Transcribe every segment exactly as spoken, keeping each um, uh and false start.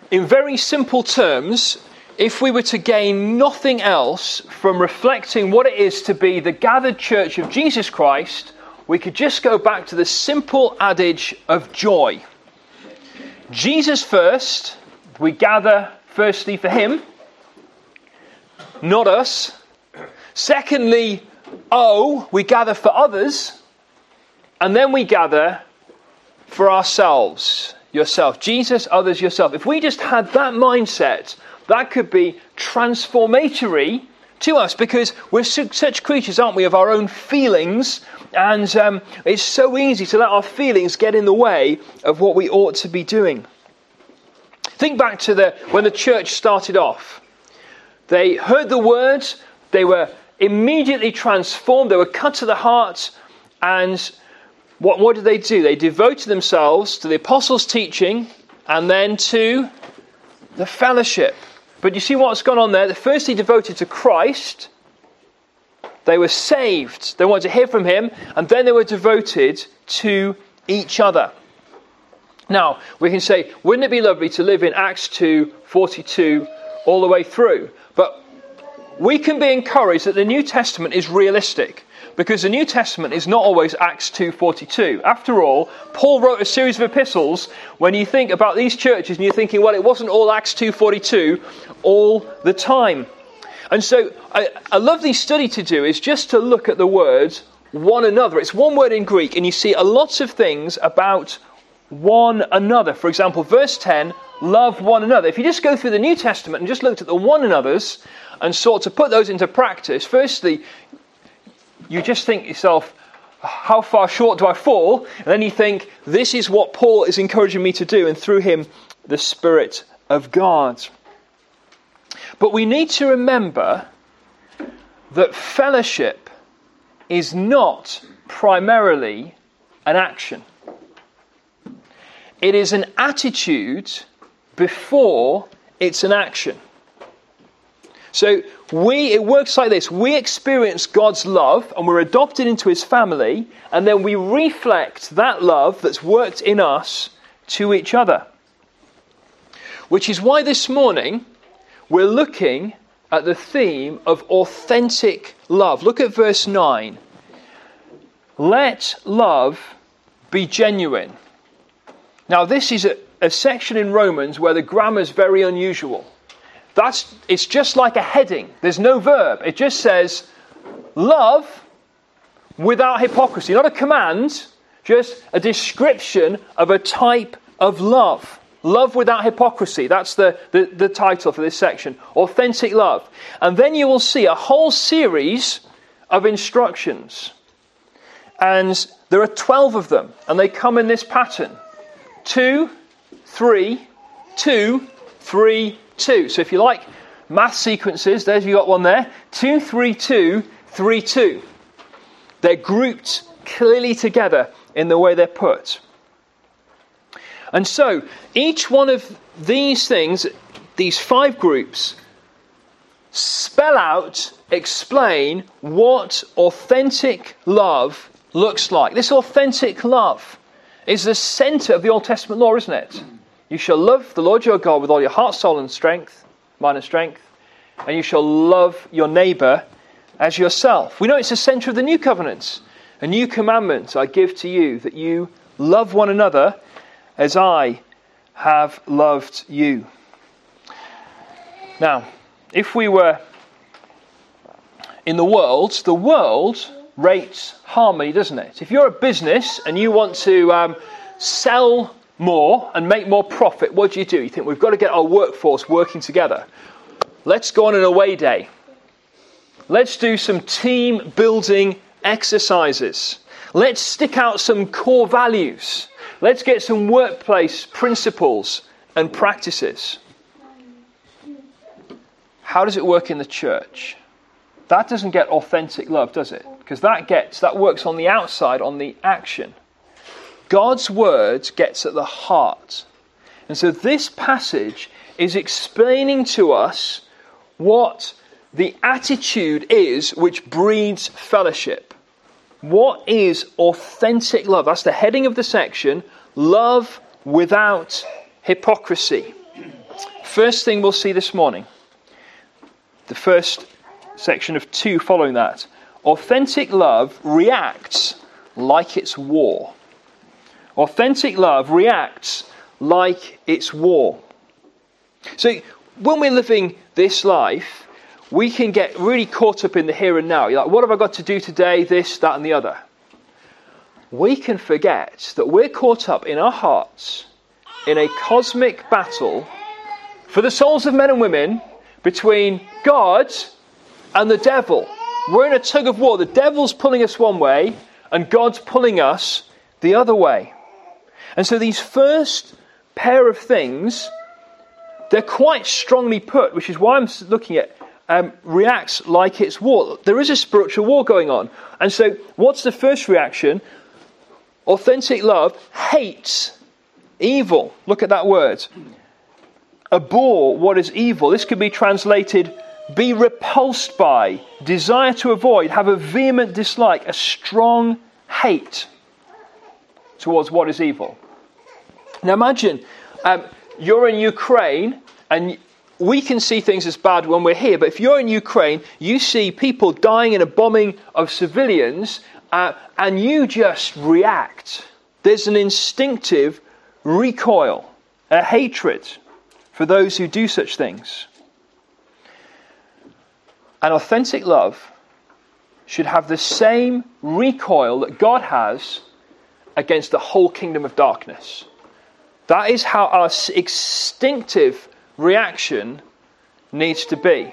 in very simple terms, if we were to gain nothing else from reflecting what it is to be the gathered church of Jesus Christ, we could just go back to the simple adage of joy. Jesus first, we gather firstly for him, not us. Secondly, oh, we gather for others. And then we gather for ourselves, yourself. Jesus, others, yourself. If we just had that mindset, that could be transformatory to us, because we're such creatures, aren't we, of our own feelings, and um, it's so easy to let our feelings get in the way of what we ought to be doing. Think back to the when the church started off. They heard the words, they were immediately transformed, they were cut to the heart, and what, what did they do? They devoted themselves to the apostles' teaching and then to the fellowship. But you see what's gone on there? They're firstly devoted to Christ. They were saved. They wanted to hear from him. And then they were devoted to each other. Now, we can say, wouldn't it be lovely to live in Acts two forty-two all the way through? But we can be encouraged that the New Testament is realistic, because the New Testament is not always Acts two forty-two. After all, Paul wrote a series of epistles. When you think about these churches and you're thinking, well, it wasn't all Acts two forty-two all the time. And so a, a lovely study to do is just to look at the words one another. It's one word in Greek, and you see a lot of things about one another. For example, verse ten, love one another. If you just go through the New Testament and just looked at the one another's and sought to put those into practice, firstly, you just think to yourself, how far short do I fall? And then you think, this is what Paul is encouraging me to do, and through him, the Spirit of God. But we need to remember that fellowship is not primarily an action. It is an attitude before it's an action. So we, it works like this. We experience God's love and we're adopted into his family, and then we reflect that love that's worked in us to each other. Which is why this morning we're looking at the theme of authentic love. Look at verse nine. Let love be genuine. Now this is a, a section in Romans where the grammar is very unusual. That's, it's just like a heading. There's no verb. It just says, love without hypocrisy. Not a command, just a description of a type of love. Love without hypocrisy. That's the, the, the title for this section. Authentic love. And then you will see a whole series of instructions. And there are twelve of them. And they come in this pattern. Two, three, two, three, two. So if you like math sequences, there's you got one there. Two, three, two, three, two. They're grouped clearly together in the way they're put. And so each one of these things, these five groups, spell out, explain what authentic love looks like. This authentic love is the centre of the Old Testament law, isn't it? You shall love the Lord your God with all your heart, soul and strength, mind and strength, and you shall love your neighbour as yourself. We know it's the centre of the new covenant. A new commandment I give to you, that you love one another as I have loved you. Now, if we were in the world, the world rates harmony, doesn't it? If you're a business and you want to um, sell more and make more profit, what do you do? You think, we've got to get our workforce working together. Let's go on an away day. Let's do some team building exercises. Let's stick out some core values. Let's get some workplace principles and practices. How does it work in the church? That doesn't get authentic love, does it? Because that gets that works on the outside, on the action. God's word gets at the heart. And so this passage is explaining to us what the attitude is which breeds fellowship. What is authentic love? That's the heading of the section. Love without hypocrisy. First thing we'll see this morning, the first section of two following that. Authentic love reacts like it's war. Authentic love reacts like it's war. So when we're living this life, we can get really caught up in the here and now. You're like, what have I got to do today? This, that, and the other. We can forget that we're caught up in our hearts in a cosmic battle for the souls of men and women between God and the devil. We're in a tug of war. The devil's pulling us one way and God's pulling us the other way. And so these first pair of things, they're quite strongly put, which is why I'm looking at um, reacts like it's war. There is a spiritual war going on. And so what's the first reaction? Authentic love hates evil. Look at that word. Abhor what is evil. This could be translated be repulsed by, desire to avoid, have a vehement dislike, a strong hate towards what is evil. Now imagine um, you're in Ukraine and we can see things as bad when we're here, but if you're in Ukraine, you see people dying in a bombing of civilians uh, and you just react. There's an instinctive recoil, a hatred for those who do such things. An authentic love should have the same recoil that God has against the whole kingdom of darkness. That is how our instinctive reaction needs to be.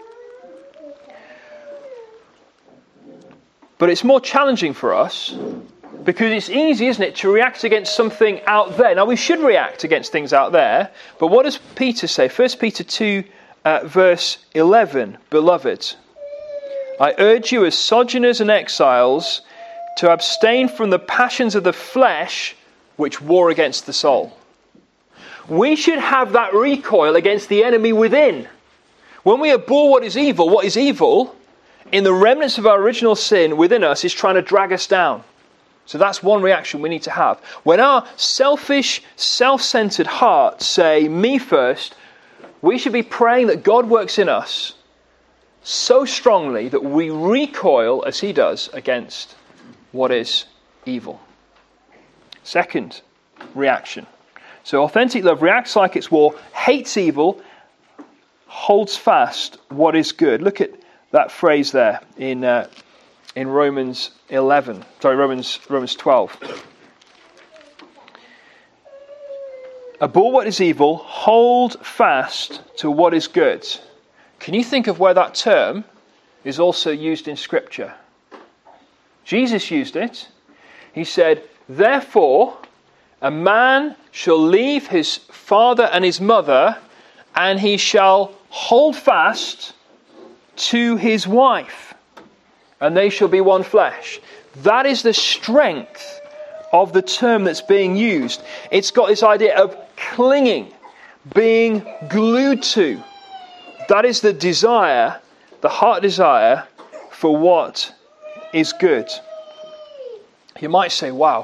But it's more challenging for us because it's easy, isn't it, to react against something out there. Now, we should react against things out there, but what does Peter say? First Peter two, uh, verse eleven, Beloved, I urge you as sojourners and exiles to abstain from the passions of the flesh which war against the soul. We should have that recoil against the enemy within. When we abhor what is evil, what is evil, in the remnants of our original sin within us, is trying to drag us down. So that's one reaction we need to have. When our selfish, self-centered hearts say, me first, we should be praying that God works in us so strongly that we recoil, as he does, against what is evil. Second reaction. So authentic love reacts like it's war, hates evil, holds fast what is good. Look at that phrase there in uh, in Romans eleven. Sorry, Romans Romans twelve. Abhor what is evil, hold fast to what is good. Can you think of where that term is also used in Scripture? Jesus used it. He said, therefore, a man shall leave his father and his mother, and he shall hold fast to his wife, and they shall be one flesh. That is the strength of the term that's being used. It's got this idea of clinging, being glued to. That is the desire, the heart desire for what is good. You might say, wow,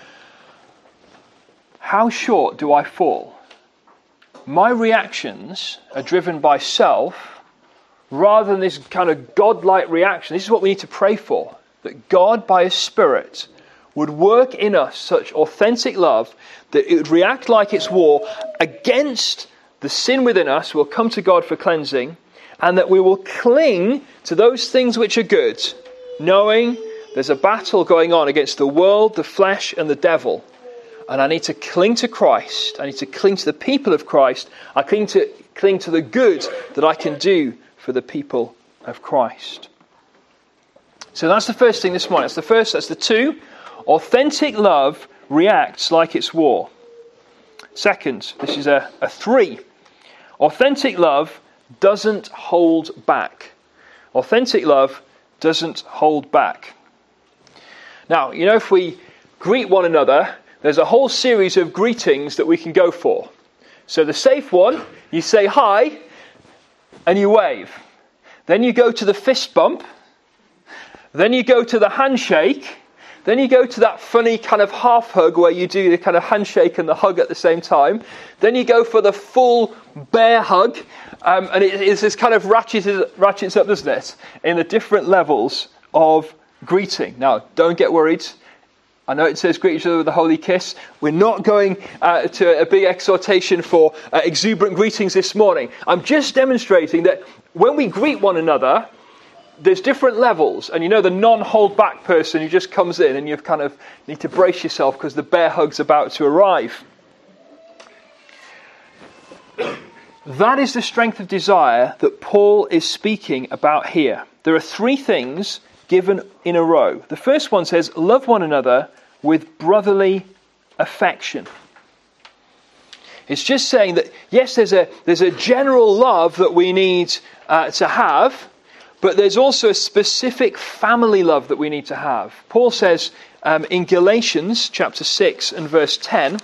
how short do I fall? My reactions are driven by self rather than this kind of God-like reaction. This is what we need to pray for. That God, by His Spirit, would work in us such authentic love that it would react like it's war against the sin within us. We'll come to God for cleansing, and that we will cling to those things which are good, knowing there's a battle going on against the world, the flesh, and the devil. And I need to cling to Christ. I need to cling to the people of Christ. I cling to cling to the good that I can do for the people of Christ. So that's the first thing this morning. That's the first. That's the two. Authentic love reacts like it's war. Second, this is a, a three. Authentic love doesn't hold back. Authentic love doesn't hold back. Now, you know, if we greet one another, there's a whole series of greetings that we can go for. So the safe one, you say hi and you wave. Then you go to the fist bump. Then you go to the handshake. Then you go to that funny kind of half hug where you do the kind of handshake and the hug at the same time. Then you go for the full bear hug. Um, and it, it's this kind of ratchets, ratchets up, doesn't it? In the different levels of greeting. Now, don't get worried. I know it says greet each other with a holy kiss. We're not going uh, to a big exhortation for uh, exuberant greetings this morning. I'm just demonstrating that when we greet one another, there's different levels. And you know the non-hold back person who just comes in and you kind of need to brace yourself because the bear hug's about to arrive. That is the strength of desire that Paul is speaking about here. There are three things given in a row. The first one says, love one another with brotherly affection. It's just saying that, yes, there's a, there's a general love that we need uh, to have, but there's also a specific family love that we need to have. Paul says um, in Galatians chapter six and verse ten,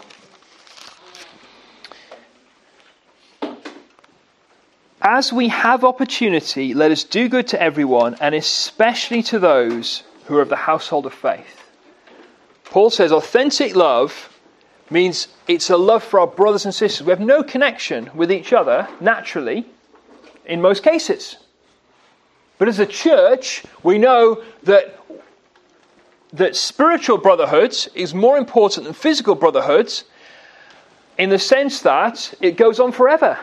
as we have opportunity, let us do good to everyone, and especially to those who are of the household of faith. Paul says authentic love means it's a love for our brothers and sisters. We have no connection with each other, naturally, in most cases. But as a church, we know that, that spiritual brotherhood is more important than physical brotherhood in the sense that it goes on forever.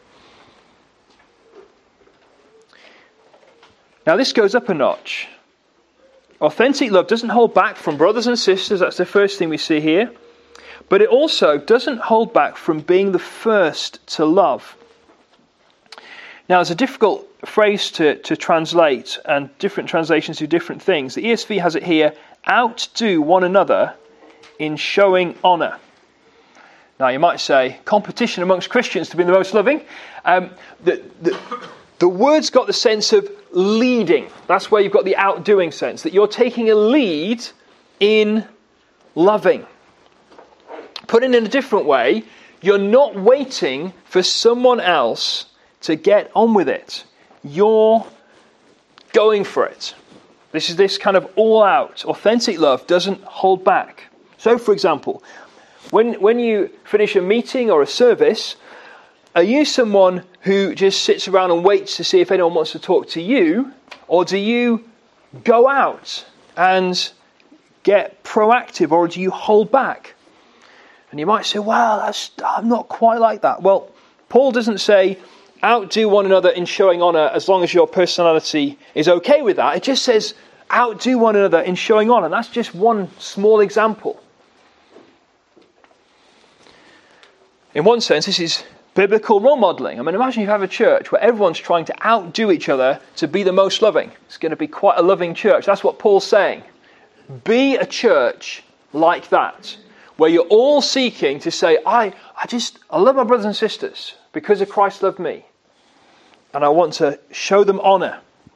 Now this goes up a notch. Authentic love doesn't hold back from brothers and sisters. That's the first thing we see here. But it also doesn't hold back from being the first to love. Now it's a difficult phrase to, to translate, and different translations do different things. The E S V has it here, outdo one another in showing honour. Now you might say, competition amongst Christians to be the most loving. Um, the, the, the word's got the sense of leading. That's where you've got the outdoing sense, that you're taking a lead in loving. Put it in a different way, you're not waiting for someone else to get on with it. You're going for it. This is this kind of all-out. Authentic love doesn't hold back. So, for example, when when you finish a meeting or a service, are you someone who just sits around and waits to see if anyone wants to talk to you? Or do you go out and get proactive? Or do you hold back? And you might say, well, that's, I'm not quite like that. Well, Paul doesn't say, outdo one another in showing honour as long as your personality is okay with that. It just says, outdo one another in showing honour. That's just one small example. In one sense, this is biblical role modelling. I mean, imagine you have a church where everyone's trying to outdo each other to be the most loving. It's going to be quite a loving church. That's what Paul's saying. Be a church like that, where you're all seeking to say, I, I just, I love my brothers and sisters because of Christ loved me. And I want to show them honour.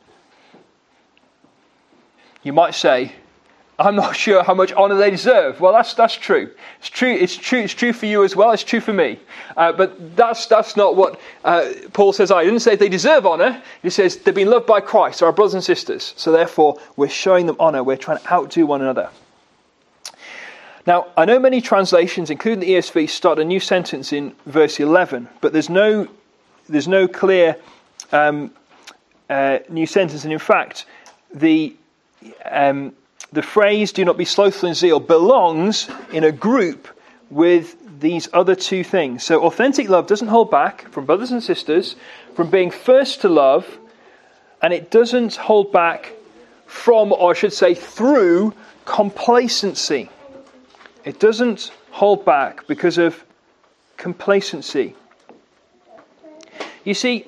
You might say, I'm not sure how much honour they deserve. Well, that's that's true. It's true. It's true. It's true for you as well. It's true for me. Uh, but that's that's not what uh, Paul says. I didn't say they deserve honour. He says they've been loved by Christ, our brothers and sisters. So therefore, we're showing them honour. We're trying to outdo one another. Now, I know many translations, including the E S V, start a new sentence in verse eleven, but there's no there's no clear um, uh, new sentence. And in fact, the um, the phrase "do not be slothful in zeal" belongs in a group with these other two things. So, authentic love doesn't hold back from brothers and sisters from being first to love, and it doesn't hold back from, or I should say, through complacency. It doesn't hold back because of complacency. You see,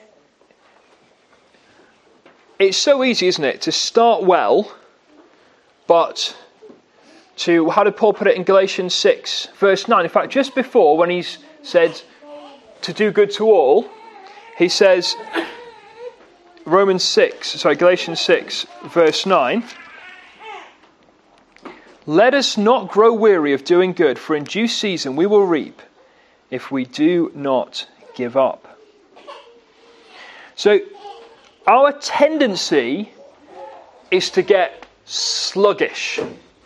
it's so easy, isn't it, to start well, but to, how did Paul put it in Galatians six, verse nine? In fact, just before, when he's said to do good to all, he says, Romans six, sorry, Galatians six, verse nine, let us not grow weary of doing good, for in due season we will reap if we do not give up. So, our tendency is to get sluggish.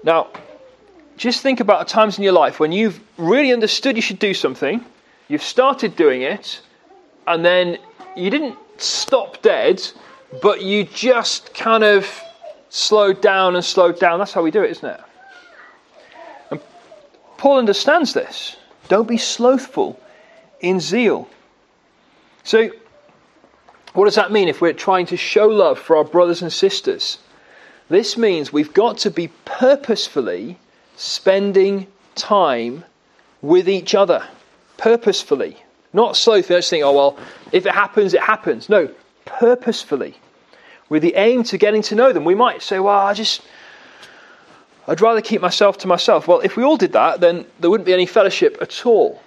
Now, just think about times in your life when you've really understood you should do something, you've started doing it, and then you didn't stop dead, but you just kind of slowed down and slowed down. That's how we do it, isn't it? And Paul understands this. Don't be slothful in zeal. So, what does that mean if we're trying to show love for our brothers and sisters? This means we've got to be purposefully spending time with each other. Purposefully. Not slothfully, just think, oh well, if it happens, it happens. No, purposefully. With the aim to getting to know them. We might say, well, I just, I'd rather keep myself to myself. Well, if we all did that, then there wouldn't be any fellowship at all.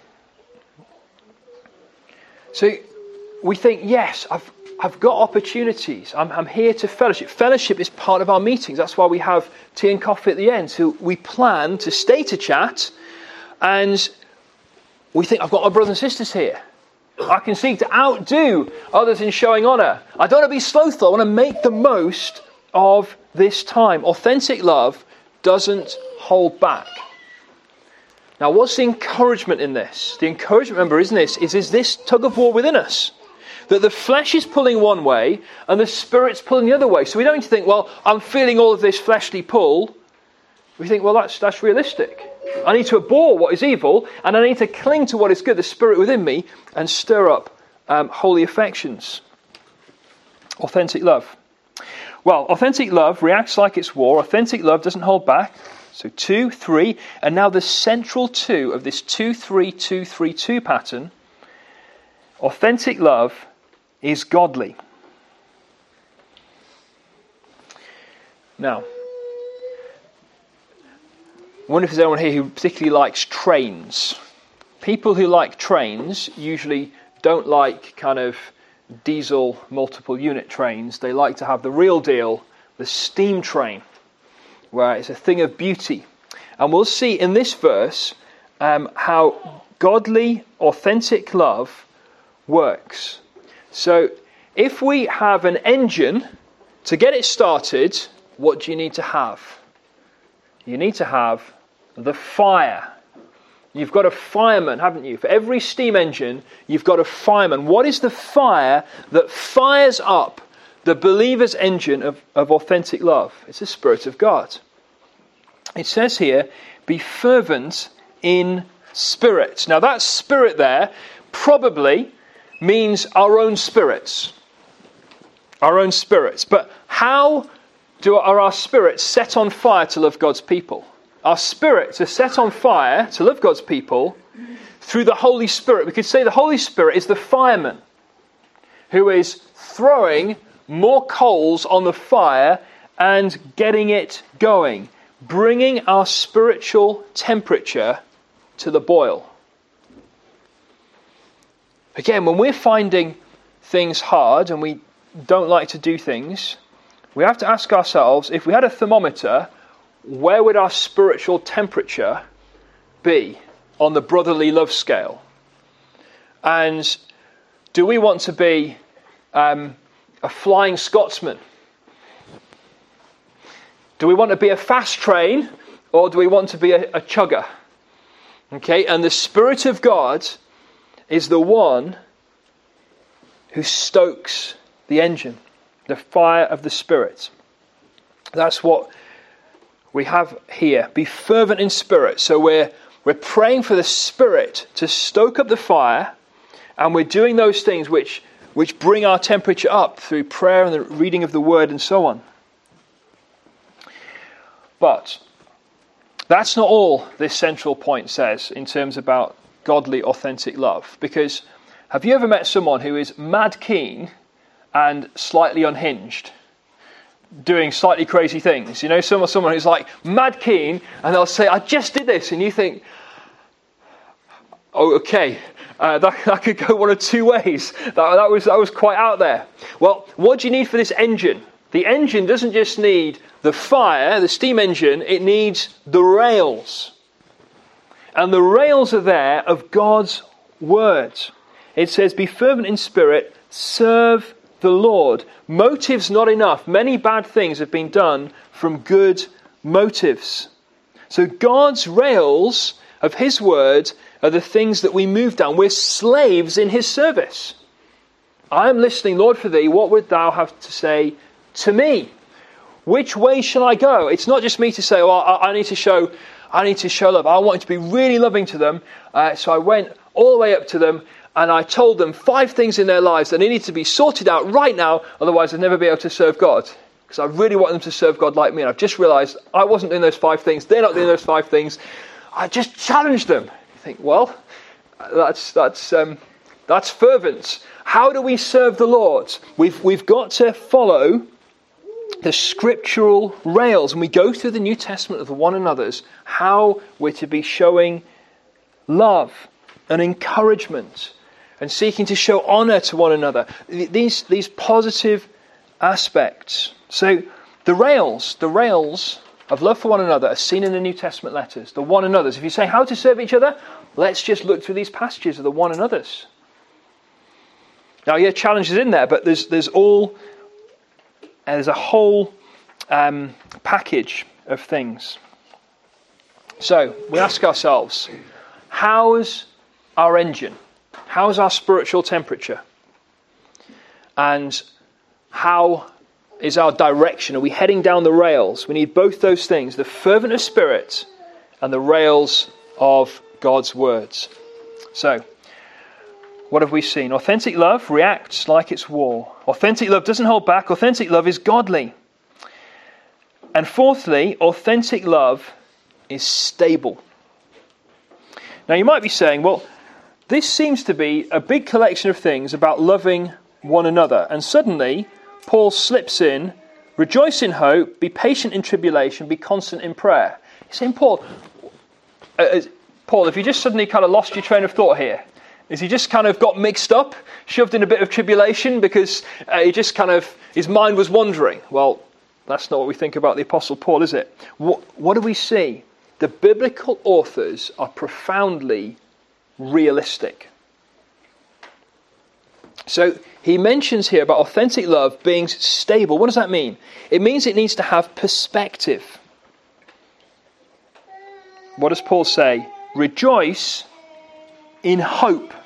So we think, yes, I've I've got opportunities. I'm, I'm here to fellowship. Fellowship is part of our meetings. That's why we have tea and coffee at the end. So we plan to stay to chat, and we think, I've got my brothers and sisters here. I can seek to outdo others in showing honour. I don't want to be slothful. I want to make the most of this time. Authentic love doesn't hold back. Now, what's the encouragement in this? The encouragement, remember, isn't this, is, is this tug of war within us. That the flesh is pulling one way and the spirit's pulling the other way. So we don't need to think, well, I'm feeling all of this fleshly pull. We think, well, that's that's realistic. I need to abhor what is evil and I need to cling to what is good, the spirit within me, and stir up um, holy affections. Authentic love. Well, authentic love reacts like it's war. Authentic love doesn't hold back. So two, three, and now the central two of this two, three, two, three, two pattern. Authentic love is godly. Now, I wonder if there's anyone here who particularly likes trains. People who like trains usually don't like kind of diesel multiple unit trains. They like to have the real deal, the steam train, where it's a thing of beauty. And we'll see in this verse um, how godly, authentic love works. So if we have an engine, to get it started, what do you need to have? You need to have the fire. You've got a fireman, haven't you? For every steam engine, you've got a fireman. What is the fire that fires up the believer's engine of, of authentic love? It's the Spirit of God. It says here, be fervent in spirit. Now that spirit there probably means our own spirits. Our own spirits. But how do are our spirits set on fire to love God's people? Our spirits are set on fire to love God's people through the Holy Spirit. We could say the Holy Spirit is the fireman who is throwing more coals on the fire and getting it going, bringing our spiritual temperature to the boil. Again, when we're finding things hard and we don't like to do things, we have to ask ourselves, if we had a thermometer, where would our spiritual temperature be on the brotherly love scale? And do we want to be um, a flying Scotsman? Do we want to be a fast train, or do we want to be a, a chugger? Okay, and the Spirit of God is the one who stokes the engine, the fire of the Spirit. That's what we have here. Be fervent in spirit. So we're we're praying for the Spirit to stoke up the fire, and we're doing those things which which bring our temperature up through prayer and the reading of the Word and so on. But that's not all this central point says in terms about godly, authentic love. Because have you ever met someone who is mad keen and slightly unhinged, doing slightly crazy things? You know, someone, someone who's like mad keen, and they'll say, I just did this, and you think, oh, okay, uh, that, that could go one of two ways. That, that was that was quite out there. Well, what do you need for this engine? The engine doesn't just need the fire, the steam engine, it needs the rails. And the rails are there of God's word. It says, be fervent in spirit, serve the Lord. Motives not enough. Many bad things have been done from good motives. So God's rails of his word are the things that we move down. We're slaves in his service. I am listening, Lord, for thee. What would thou have to say to me? Which way shall I go? It's not just me to say, well, I, I need to show I need to show love. I wanted to be really loving to them. Uh, so I went all the way up to them and I told them five things in their lives that needed to be sorted out right now. Otherwise, I'd never be able to serve God. Because I really want them to serve God like me. And I've just realised I wasn't doing those five things. They're not doing those five things. I just challenged them. You think, well, that's that's um, that's fervent. How do we serve the Lord? We've we've got to follow the scriptural rails, and we go through the New Testament of the one another's, how we're to be showing love and encouragement and seeking to show honour to one another. These these positive aspects. So the rails, the rails of love for one another are seen in the New Testament letters, the one another's. If you say how to serve each other, let's just look through these passages of the one another's. Now, yeah, challenges in there, but there's there's all there's a whole um, package of things. So we ask ourselves, how's our engine? How's our spiritual temperature? And how is our direction? Are we heading down the rails? We need both those things, the fervent of spirit and the rails of God's words. So, what have we seen? Authentic love reacts like it's war. Authentic love doesn't hold back. Authentic love is godly. And fourthly, authentic love is stable. Now you might be saying, well, this seems to be a big collection of things about loving one another. And suddenly, Paul slips in, rejoice in hope, be patient in tribulation, be constant in prayer. You're saying, Paul, uh, Paul, have you just suddenly kind of lost your train of thought here? Is he just kind of got mixed up, shoved in a bit of tribulation because uh, he just kind of, his mind was wandering? Well, that's not what we think about the Apostle Paul, is it? What, what do we see? The biblical authors are profoundly realistic. So he mentions here about authentic love being stable. What does that mean? It means it needs to have perspective. What does Paul say? Rejoice in hope.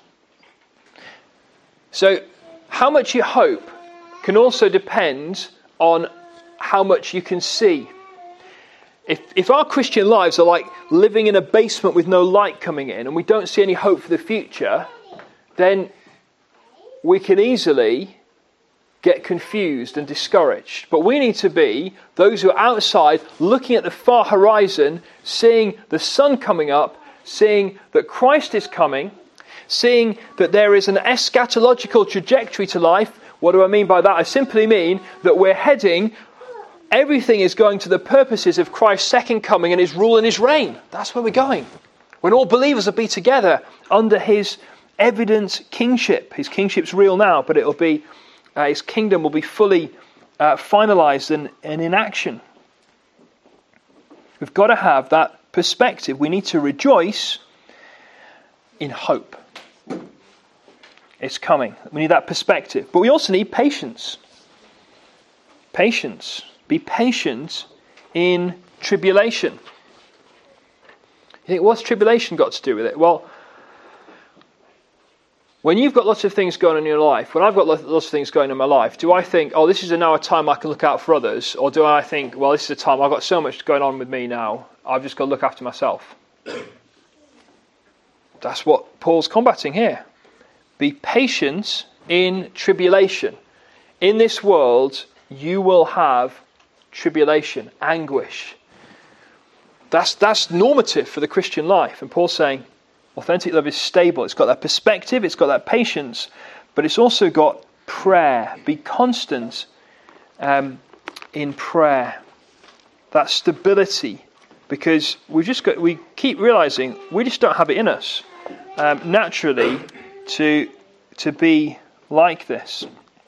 So how much you hope can also depend on how much you can see. If if our Christian lives are like living in a basement with no light coming in and we don't see any hope for the future, then we can easily get confused and discouraged. But we need to be those who are outside looking at the far horizon, seeing the sun coming up, seeing that Christ is coming, seeing that there is an eschatological trajectory to life. What do I mean by that? I simply mean that we're heading, everything is going to the purposes of Christ's second coming and his rule and his reign. That's where we're going. When all believers will be together under his evident kingship. His kingship's real now, but it'll be, uh, his kingdom will be fully uh, finalized and, and in action. We've got to have that perspective. We need to rejoice in hope. It's coming. We need that perspective. But we also need patience. Patience. Be patient in tribulation. You think, what's tribulation got to do with it? Well, when you've got lots of things going on in your life, when I've got lots of things going on in my life, do I think, oh, this is now a time I can look out for others? Or do I think, well, this is a time I've got so much going on with me now, I've just got to look after myself? That's what Paul's combating here. Be patient in tribulation. In this world, you will have tribulation, anguish. That's, that's normative for the Christian life. And Paul's saying, authentic love is stable. It's got that perspective, it's got that patience, but it's also got prayer. Be constant um, in prayer. That stability, because we just got, we keep realizing we just don't have it in us um, naturally to to be like this.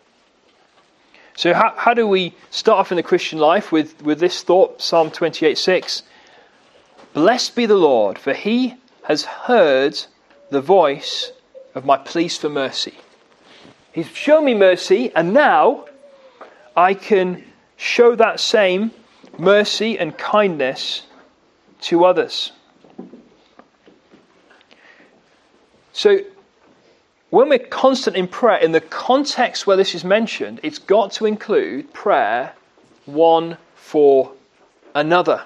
So how how do we start off in the Christian life with with this thought? Psalm twenty-eight six. Blessed be the Lord, for he has heard the voice of my pleas for mercy. He's shown me mercy, and now I can show that same mercy and kindness to others. So, when we're constant in prayer, in the context where this is mentioned, it's got to include prayer one for another.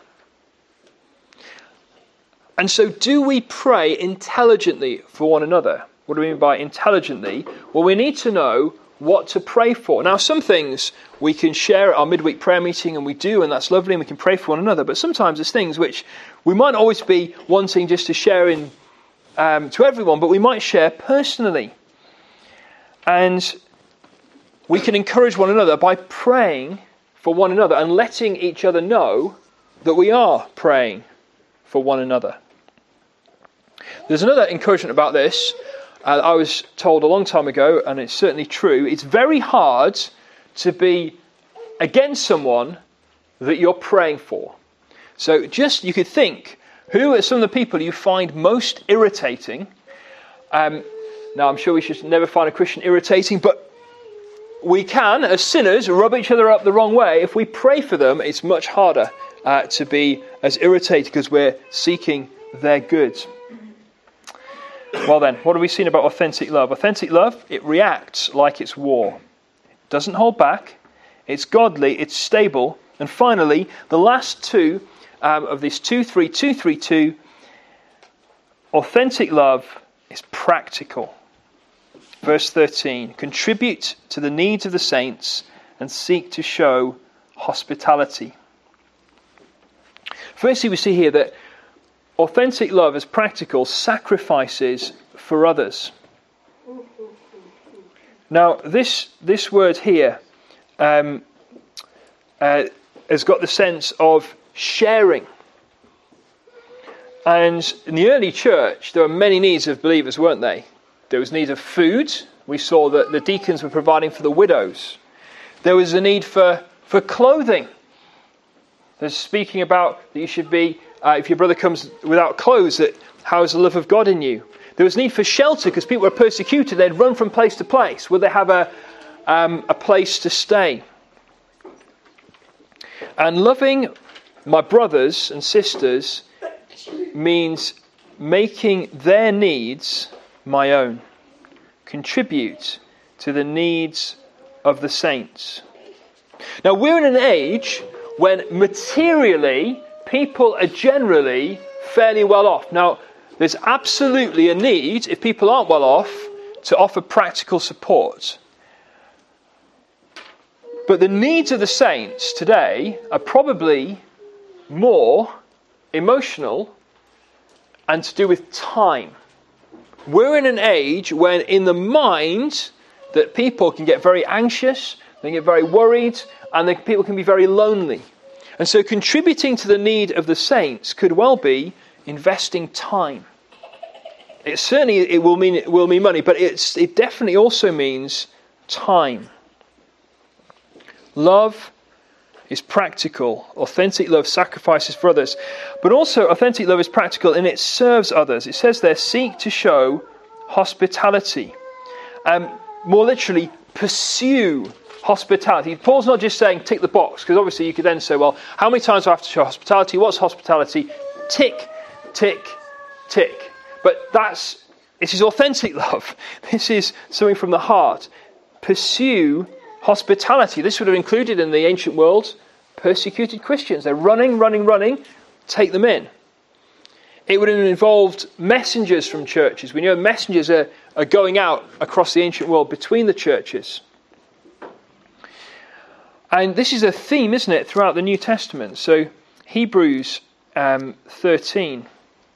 And so, do we pray intelligently for one another? What do we mean by intelligently? Well, we need to know what to pray for. Now, some things we can share at our midweek prayer meeting, and we do, and that's lovely, and we can pray for one another. But sometimes there's things which we might always be wanting just to share in um, to everyone, but we might share personally. And we can encourage one another by praying for one another and letting each other know that we are praying for one another. There's another encouragement about this. Uh, I was told a long time ago, and it's certainly true, it's very hard to be against someone that you're praying for. So just, you could think, who are some of the people you find most irritating? Um, now, I'm sure we should never find a Christian irritating, but we can, as sinners, rub each other up the wrong way. If we pray for them, it's much harder uh, to be as irritated because we're seeking their good. Well then, what have we seen about authentic love? Authentic love, it reacts like it's war. It doesn't hold back. It's godly. It's stable. And finally, the last two um, of this two, three, two, three, two, authentic love is practical. Verse thirteen, contribute to the needs of the saints and seek to show hospitality. Firstly, we see here that authentic love is practical sacrifices for others. Now, this this word here um, uh, has got the sense of sharing. And in the early church, there were many needs of believers, weren't they? There was need of food. We saw that the deacons were providing for the widows. There was a need for, for clothing. There's speaking about that you should be, uh, if your brother comes without clothes, that how is the love of God in you? There was need for shelter because people were persecuted. They'd run from place to place. Would they have a, um, a place to stay? And loving my brothers and sisters means making their needs my own. Contribute to the needs of the saints. Now, we're in an age when materially people are generally fairly well off. Now, there's absolutely a need, if people aren't well off, to offer practical support. But the needs of the saints today are probably more emotional and to do with time. We're in an age when in the mind that people can get very anxious, they get very worried, and they, people can be very lonely. And so contributing to the need of the saints could well be investing time. It certainly it will mean it will mean money, but it's it definitely also means time. Love is practical. Authentic love sacrifices for others. But also authentic love is practical and it serves others. It says there, seek to show hospitality. Um, more literally, pursue hospitality. Paul's not just saying tick the box, because obviously you could then say, well, how many times do I have to show hospitality? What's hospitality? Tick, tick, tick. But that's, this is authentic love. This is something from the heart. Pursue hospitality. This would have included in the ancient world persecuted Christians. They're running, running, running. Take them in. It would have involved messengers from churches. We know messengers are, are going out across the ancient world between the churches. And this is a theme, isn't it, throughout the New Testament. So Hebrews um, thirteen.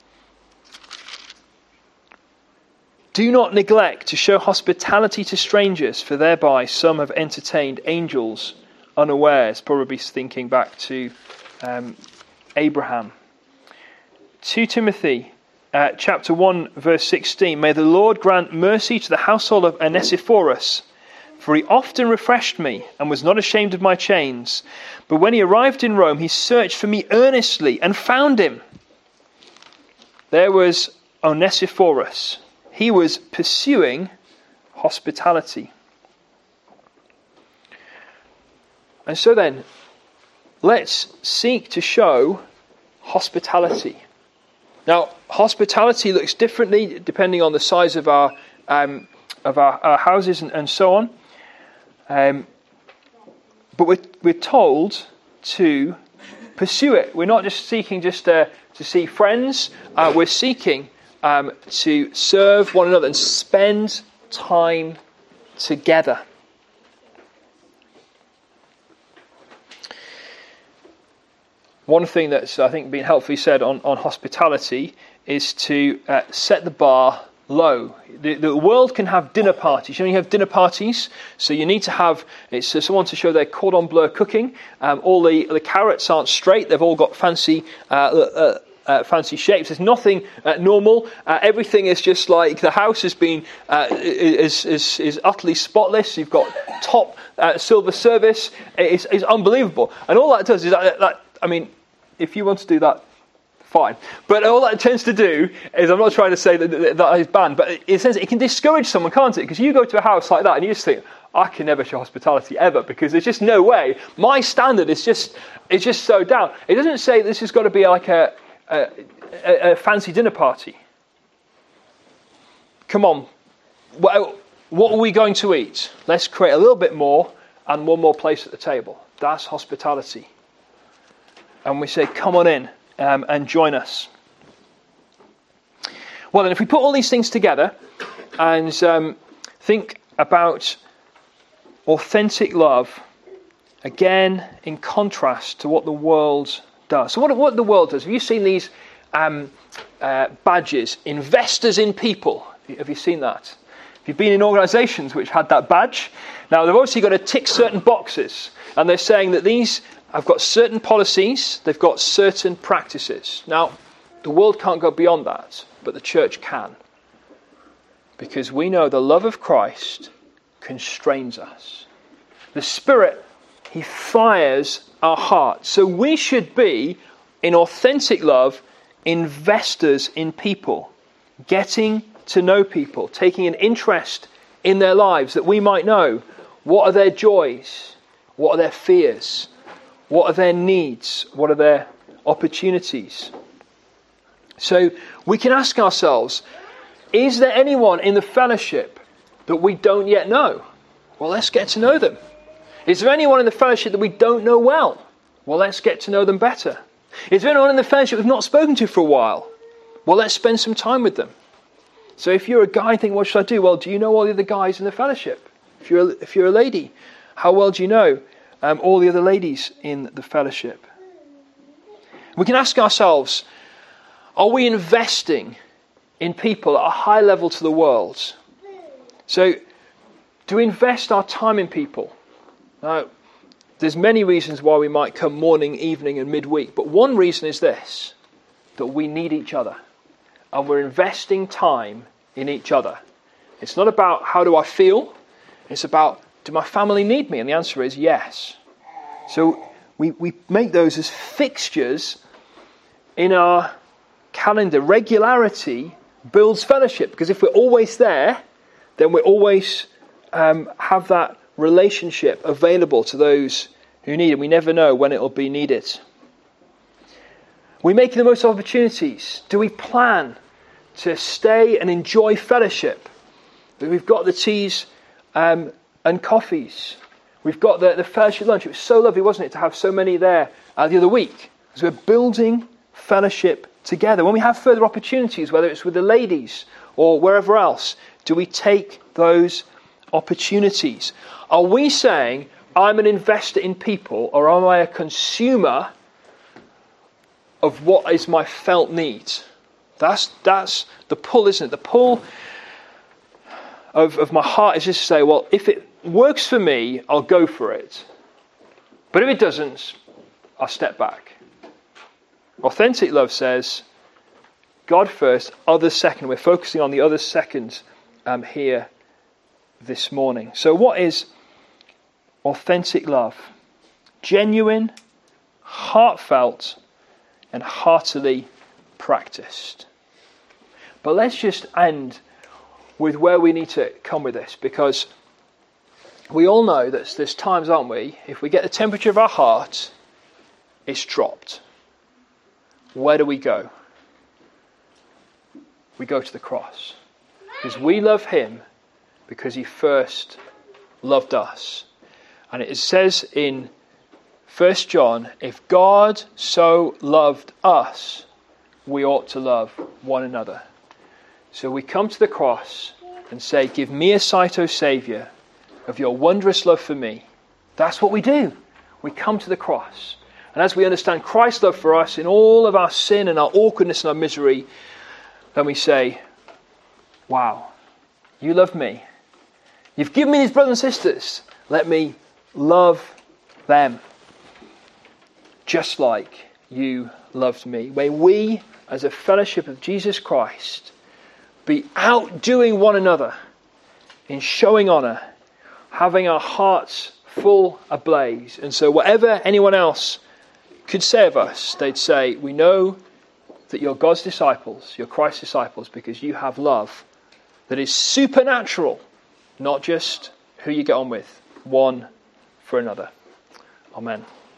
Do not neglect to show hospitality to strangers, for thereby some have entertained angels unawares. Probably thinking back to um, Abraham. Second Timothy uh, chapter one verse sixteen. May the Lord grant mercy to the household of Onesiphorus, for he often refreshed me and was not ashamed of my chains. But when he arrived in Rome, he searched for me earnestly and found him. There was Onesiphorus. He was pursuing hospitality. And so then, let's seek to show hospitality. Now, hospitality looks differently depending on the size of our um, of our, our houses and, and so on. Um, but we're, we're told to pursue it. We're not just seeking just uh, to see friends. Uh, we're seeking um, to serve one another and spend time together. One thing that's, I think, been helpfully said on, on hospitality is to uh, set the bar low. The, the world can have dinner parties. You know, you have dinner parties, so you need to have it's uh, someone to show their cordon bleu cooking. Um, all the the carrots aren't straight; they've all got fancy uh, uh, uh, fancy shapes. There's nothing uh, normal. Uh, everything is just like the house has been uh, is, is is utterly spotless. You've got top uh, silver service. It's, it's unbelievable, and all that does is that, that I mean, if you want to do that, fine. But all that tends to do is, I'm not trying to say that that, that is banned, but in a sense it can discourage someone, can't it? Because you go to a house like that and you just think, I can never show hospitality ever, because there's just no way. My standard is just is just so down. It doesn't say this has got to be like a, a, a, a fancy dinner party. Come on, what, what are we going to eat? Let's create a little bit more and one more place at the table. That's hospitality. And we say, come on in. Um, and join us. Well, then, if we put all these things together and um, think about authentic love, again, in contrast to what the world does. So what, what the world does, have you seen these um, uh, badges, investors in people? Have you seen that? Have you been in organisations which had that badge? Now, they've obviously got to tick certain boxes, and they're saying that these have got certain policies, they've got certain practices. Now, the world can't go beyond that, but the church can. Because we know the love of Christ constrains us. The Spirit, He fires our hearts. So we should be, in authentic love, investors in people, getting to know people, taking an interest in their lives, that we might know what are their joys, what are their fears, what are their needs? What are their opportunities? So we can ask ourselves, is there anyone in the fellowship that we don't yet know? Well, let's get to know them. Is there anyone in the fellowship that we don't know well? Well, let's get to know them better. Is there anyone in the fellowship we've not spoken to for a while? Well, let's spend some time with them. So if you're a guy and think, what should I do? Well, do you know all the other guys in the fellowship? If you're a, if you're a lady, how well do you know Um, all the other ladies in the fellowship? We can ask ourselves, are we investing in people at a high level to the world? So, do we invest our time in people? Now, there's many reasons why we might come morning, evening and midweek, but one reason is this, that we need each other. And we're investing time in each other. It's not about how do I feel, it's about, do my family need me? And the answer is yes. So we, we make those as fixtures in our calendar. Regularity builds fellowship, because if we're always there, then we always um, have that relationship available to those who need it. We never know when it will be needed. We make the most of opportunities. Do we plan to stay and enjoy fellowship? We've got the teas um, and coffees. We've got the, the fellowship lunch. It was so lovely, wasn't it, to have so many there uh, the other week. So we're building fellowship together. When we have further opportunities, whether it's with the ladies or wherever else, do we take those opportunities? Are we saying, I'm an investor in people, or am I a consumer of what is my felt need? That's that's the pull, isn't it? The pull of, of my heart is just to say, well, if it works for me, I'll go for it. But if it doesn't, I'll step back. Authentic love says, God first, others second. We're focusing on the others second um, here this morning. So what is authentic love? Genuine, heartfelt, and heartily practiced. But let's just end with where we need to come with this, because we all know that there's times, aren't we, if we get the temperature of our heart, it's dropped. where do we go? We go to the cross. Because we love him because he first loved us. And it says in First John, if God so loved us, we ought to love one another. So we come to the cross and say, give me a sight, O Saviour, of your wondrous love for me. That's what we do. We come to the cross. And as we understand Christ's love for us in all of our sin and our awkwardness and our misery, then we say, wow, you love me. You've given me these brothers and sisters. Let me love them just like you loved me. May we, as a fellowship of Jesus Christ, be outdoing one another in showing honour, having our hearts full ablaze. And so whatever anyone else could say of us, they'd say, we know that you're God's disciples, you're Christ's disciples, because you have love that is supernatural, not just who you get on with, one for another. Amen.